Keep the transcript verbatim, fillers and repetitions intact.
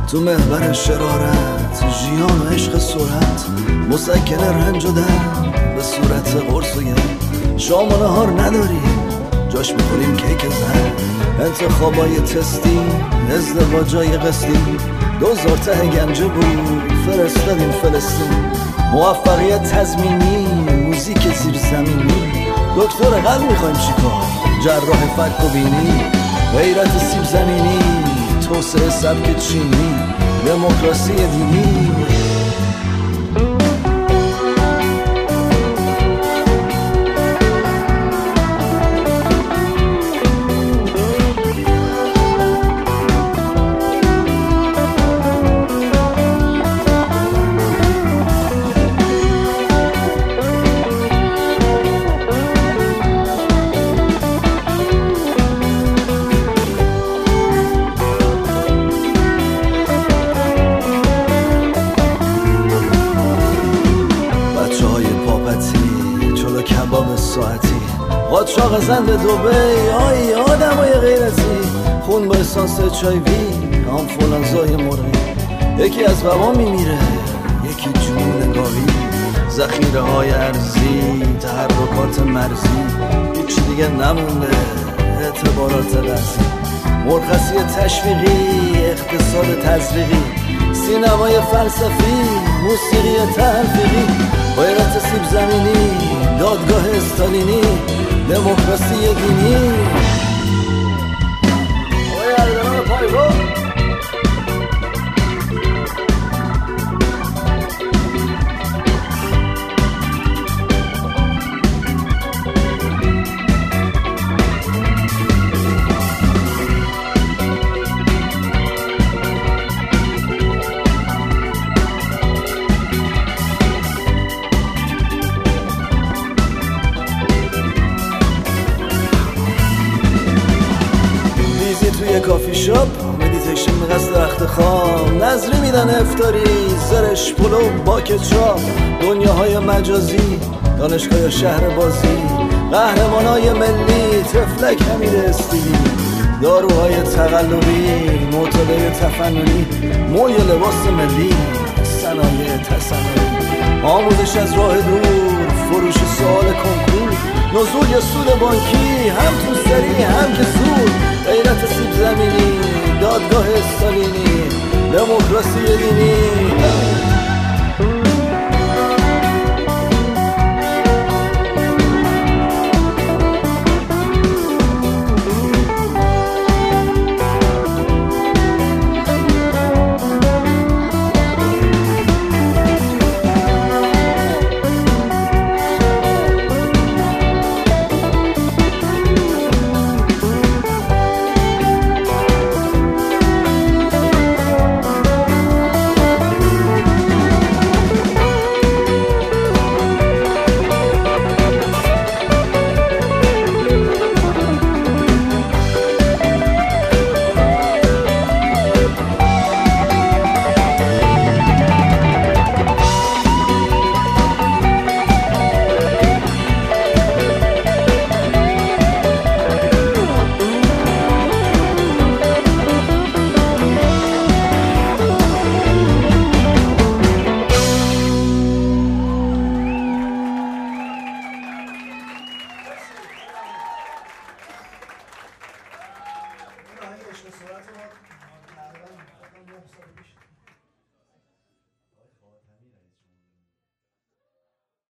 تو محور شرارت، ژیان و عشق سرعت، مسکن رنج و درد به صورت قرص و گرد. شام و نهار نداریم، جاش میخوریم کیک زرد. انتخابای تستی، ازدواجای قسطی، دوزار ته گنجه بود فرستادیم فلسطین. موفقیت تضمینی، موزیک زیر زمینی، دکتر قلب میخوایم چیکار، جراح فک و بینی. غیرت سیب زمینی، توسعه سبک چینی، دموکراسی دینی. قاچاق زن به دوبی، آی آدمای غیرتی، خون با اسانس چایوی، آنفولانزای مرغی. یکی از وبا میمیره، یکی جنون گاوی. ذخیره های ارزی، تحرکات مرزی، هیچ دیگه نمونده، اعتبارات رزی. مرخصی تشویقی، اقتصاد تزریقی، سینمای فلسفی، موسیقی تلفیقی. غیرت سیب زمینی، دادگاه استالینی، دموکراسی دینی. آقای اردلان پایگاه توی کافی شاپ، مدیتیشن قصد رخت خواب، نظری میدن افطاری، زرش پلو با کچاپ. دنیاهای مجازی، دانشگاه شهر بازی، قهرمانای ملی، تفلک امیر استیلی. داروهای تقلبی، معتادای تفننی، موی لباس ملی، صنایع تصنعی. آموزش از راه دور، فروش سوال کنکور، نزول یا سود بانکی، هم تو سری هم که سود. غیرت سیب زمینی، دادگاه استالینی، دموکراسی دینی.